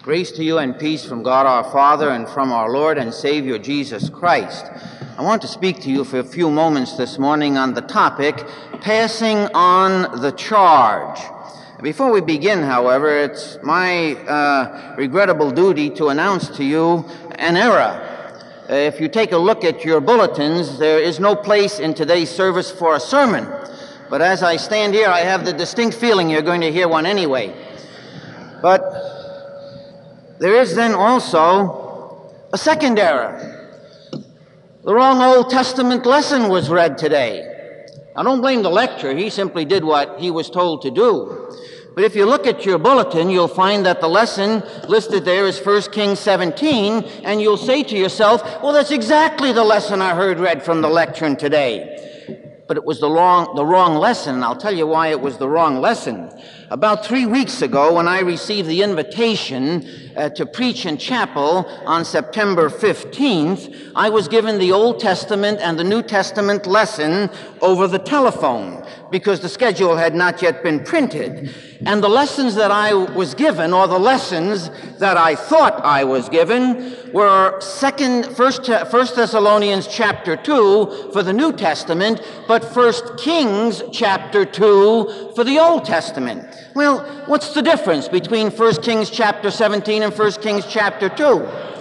Grace to you and peace from God our Father and from our Lord and Savior Jesus Christ. I want to speak to you for a few moments this morning on the topic, passing on the charge. Before we begin, however, it's my regrettable duty to announce to you an error. If you take a look at your bulletins, there is no place in today's service for a sermon. But as I stand here, I have the distinct feeling you're going to hear one anyway. But there is then also a second error. The wrong Old Testament lesson was read today. I don't blame the lecturer. He simply did what he was told to do. But if you look at your bulletin, you'll find that the lesson listed there is 1 Kings 17, and you'll say to yourself, well, that's exactly the lesson I heard read from the lectern today. But it was the wrong lesson, and I'll tell you why it was the wrong lesson. About 3 weeks ago, when I received the invitation to preach in chapel on September 15th, I was given the Old Testament and the New Testament lesson over the telephone because the schedule had not yet been printed. And the lessons that I was given, or the lessons that I thought I was given, were 1 Thessalonians chapter 2 for the New Testament, but 1 Kings chapter 2 for the Old Testament. Well, what's the difference between 1 Kings chapter 17 and 1 Kings chapter 2?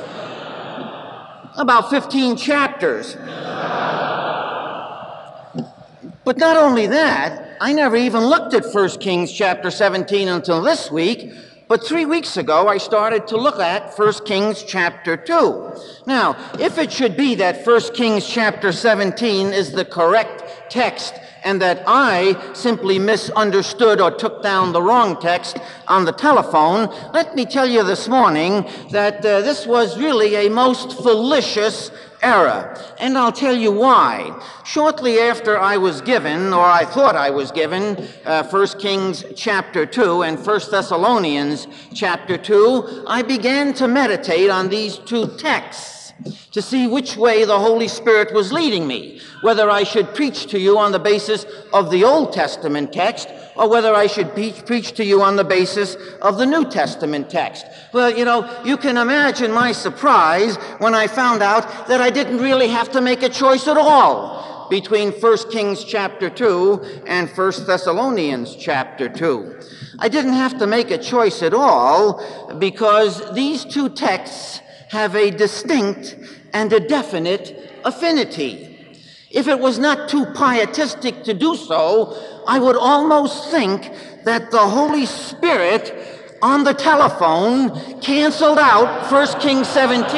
About 15 chapters. But not only that, I never even looked at 1 Kings chapter 17 until this week, but 3 weeks ago I started to look at 1 Kings chapter 2. Now, if it should be that 1 Kings chapter 17 is the correct text and that I simply misunderstood or took down the wrong text on the telephone, let me tell you this morning that this was really a most fallacious error. And I'll tell you why. Shortly after I was given, or I thought I was given, 1 Kings chapter 2 and 1 Thessalonians chapter 2, I began to meditate on these two texts to see which way the Holy Spirit was leading me, whether I should preach to you on the basis of the Old Testament text or whether I should preach to you on the basis of the New Testament text. Well, you can imagine my surprise when I found out that I didn't really have to make a choice at all between 1 Kings chapter 2 and 1 Thessalonians chapter 2. I didn't have to make a choice at all because these two texts have a distinct and a definite affinity. If it was not too pietistic to do so, I would almost think that the Holy Spirit on the telephone canceled out 1 Kings 17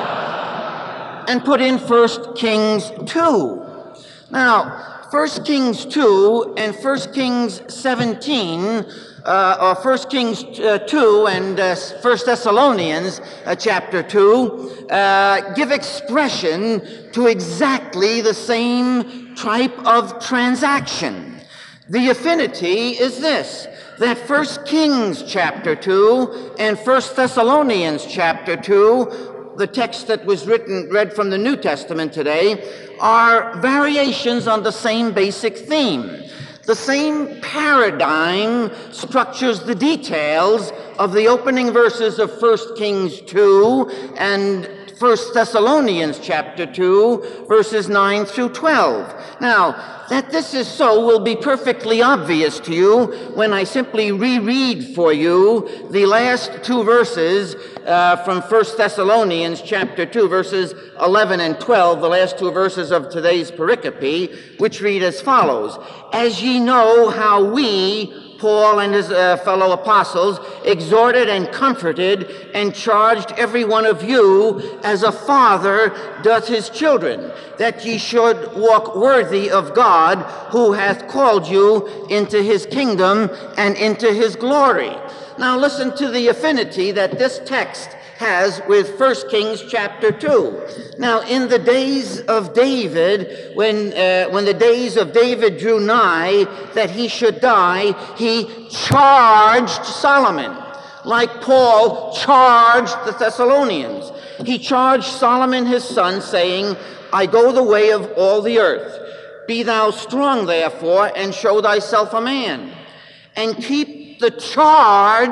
and put in 1 Kings 2. Now, 1 Kings 2 and 1 Kings 17 or 1 Kings 2 and 1 Thessalonians chapter 2 give expression to exactly the same type of transaction. The affinity is this, that 1 Kings chapter 2 and 1 Thessalonians chapter 2, the text that was read from the New Testament today, are variations on the same basic theme. The same paradigm structures the details of the opening verses of 1 Kings 2 and 1 Thessalonians chapter 2, verses 9 through 12. Now, that this is so will be perfectly obvious to you when I simply reread for you the last two verses from 1 Thessalonians chapter 2, verses 11 and 12, the last two verses of today's pericope, which read as follows. As ye know how we, Paul and his fellow apostles, exhorted and comforted and charged every one of you as a father doth his children, that ye should walk worthy of God, who hath called you into his kingdom and into his glory. Now listen to the affinity that this text has with 1 Kings chapter 2. Now, in the days of David, when the days of David drew nigh that he should die, he charged Solomon, like Paul charged the Thessalonians. He charged Solomon his son, saying, I go the way of all the earth. Be thou strong, therefore, and show thyself a man, and keep the charge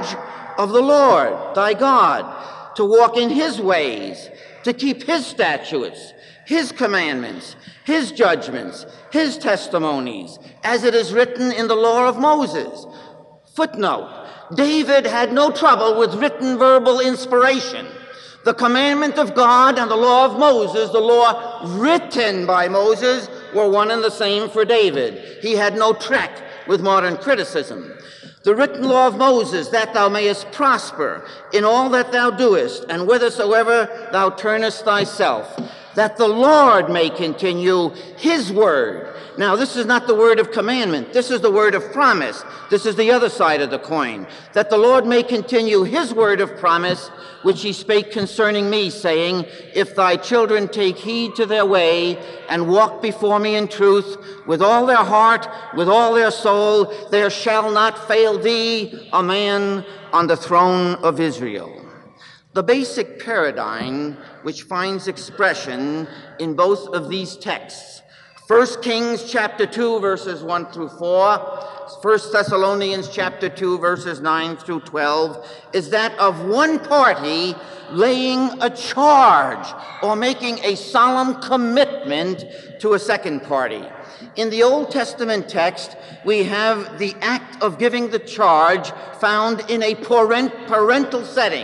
of the Lord thy God, to walk in his ways, to keep his statutes, his commandments, his judgments, his testimonies, as it is written in the law of Moses. Footnote: David had no trouble with written verbal inspiration. The commandment of God and the law of Moses, the law written by Moses, were one and the same for David. He had no trek with modern criticism. The written law of Moses, that thou mayest prosper in all that thou doest, and whithersoever thou turnest thyself, that the Lord may continue his word. Now, this is not the word of commandment. This is the word of promise. This is the other side of the coin. That the Lord may continue his word of promise, which he spake concerning me, saying, if thy children take heed to their way, and walk before me in truth, with all their heart, with all their soul, there shall not fail thee a man on the throne of Israel. The basic paradigm which finds expression in both of these texts, 1 Kings chapter 2, verses 1 through 4, 1 Thessalonians chapter 2, verses 9 through 12, is that of one party laying a charge or making a solemn commitment to a second party. In the Old Testament text, we have the act of giving the charge found in a parental setting.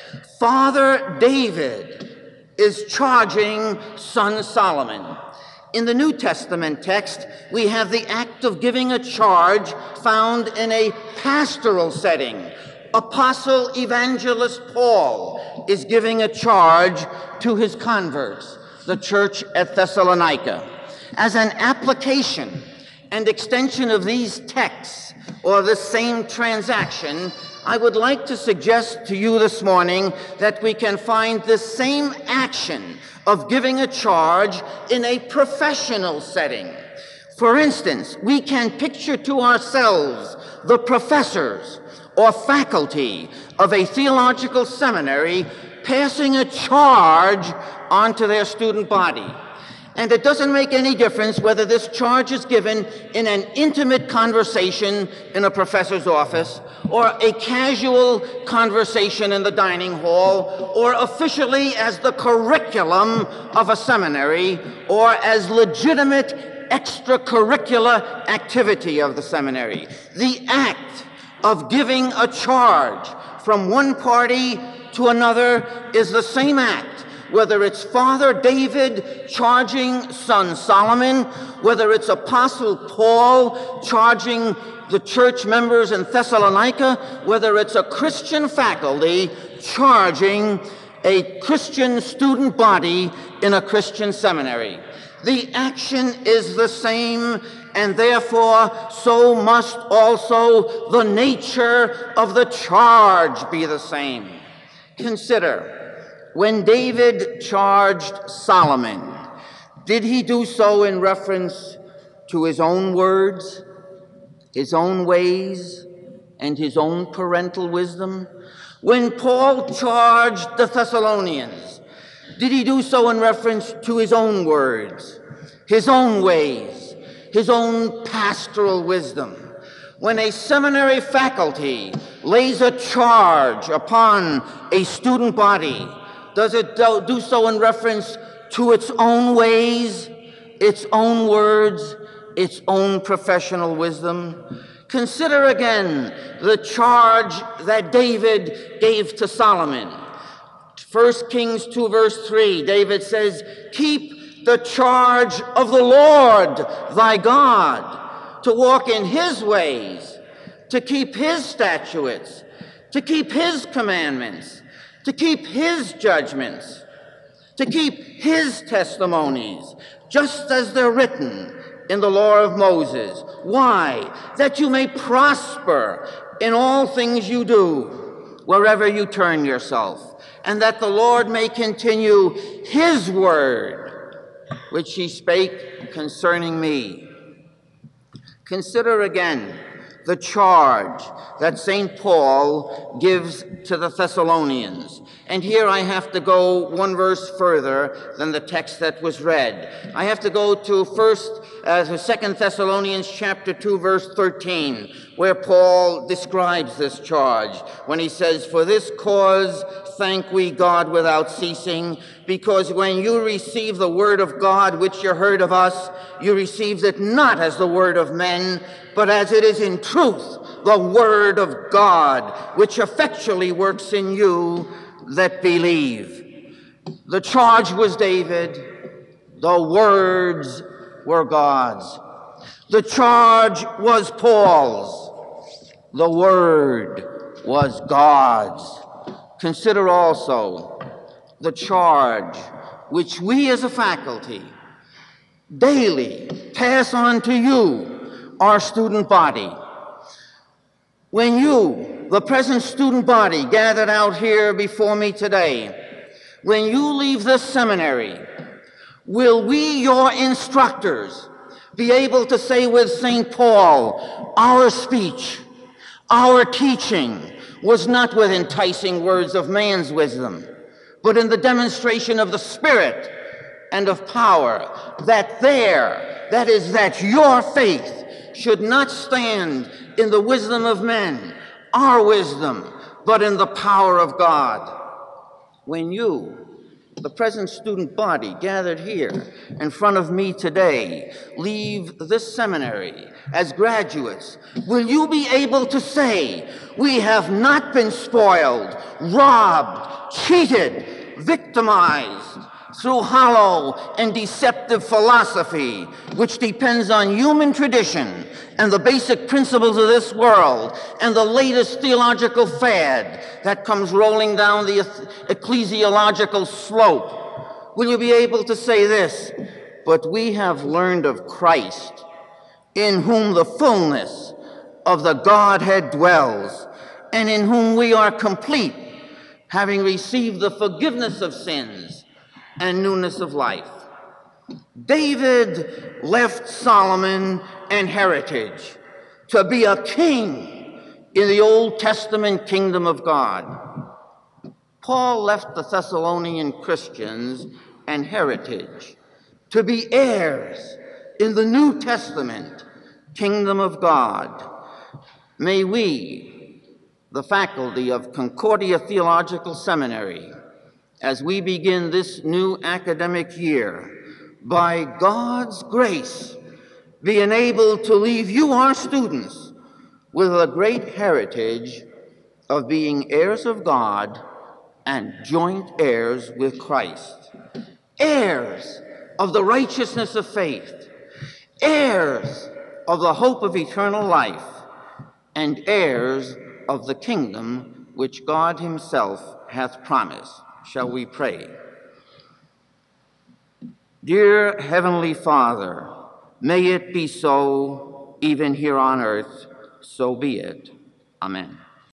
Father David is charging son Solomon. In the New Testament text, we have the act of giving a charge found in a pastoral setting. Apostle Evangelist Paul is giving a charge to his converts, the church at Thessalonica. As an application and extension of these texts, or the same transaction, I would like to suggest to you this morning that we can find the same action of giving a charge in a professional setting. For instance, we can picture to ourselves the professors or faculty of a theological seminary passing a charge onto their student body. And it doesn't make any difference whether this charge is given in an intimate conversation in a professor's office, or a casual conversation in the dining hall, or officially as the curriculum of a seminary, or as legitimate extracurricular activity of the seminary. The act of giving a charge from one party to another is the same act, whether it's Father David charging son Solomon, whether it's Apostle Paul charging the church members in Thessalonica, whether it's a Christian faculty charging a Christian student body in a Christian seminary. The action is the same, and therefore so must also the nature of the charge be the same. Consider, when David charged Solomon, did he do so in reference to his own words, his own ways, and his own parental wisdom? When Paul charged the Thessalonians, did he do so in reference to his own words, his own ways, his own pastoral wisdom? When a seminary faculty lays a charge upon a student body, does it do so in reference to its own ways, its own words, its own professional wisdom? Consider again the charge that David gave to Solomon. 1 Kings 2, verse 3, David says, keep the charge of the Lord thy God, to walk in his ways, to keep his statutes, to keep his commandments, to keep his judgments, to keep his testimonies, just as they're written in the law of Moses. Why? That you may prosper in all things you do, wherever you turn yourself, and that the Lord may continue his word, which he spake concerning me. Consider again the charge that St. Paul gives to the Thessalonians. And here I have to go one verse further than the text that was read. I have to go to 2 Thessalonians chapter 2, verse 13, where Paul describes this charge when he says, "For this cause thank we God without ceasing, because when you receive the word of God which you heard of us, you received it not as the word of men, but as it is in truth, the word of God, which effectually works in you that believe." The charge was David, the words were God's. The charge was Paul's, the word was God's. Consider also the charge which we as a faculty daily pass on to you, our student body. When you, the present student body gathered out here before me today, when you leave this seminary, will we, your instructors, be able to say with St. Paul, "Our speech, our teaching was not with enticing words of man's wisdom, but in the demonstration of the Spirit and of power, that your faith should not stand in the wisdom of men, our wisdom, but in the power of God." When you, the present student body gathered here in front of me today, leave this seminary as graduates, will you be able to say, "We have not been spoiled, robbed, cheated, victimized through hollow and deceptive philosophy, which depends on human tradition and the basic principles of this world and the latest theological fad that comes rolling down the ecclesiological slope"? Will you be able to say this? "But we have learned of Christ, in whom the fullness of the Godhead dwells, and in whom we are complete, having received the forgiveness of sins and newness of life"? David left Solomon an heritage to be a king in the Old Testament kingdom of God. Paul left the Thessalonian Christians an heritage to be heirs in the New Testament kingdom of God. May we, the faculty of Concordia Theological Seminary, as we begin this new academic year, by God's grace, be enabled to leave you, our students, with a great heritage of being heirs of God and joint heirs with Christ, heirs of the righteousness of faith, heirs of the hope of eternal life, and heirs of the kingdom which God himself hath promised. Shall we pray? Dear Heavenly Father, may it be so, even here on earth, so be it. Amen.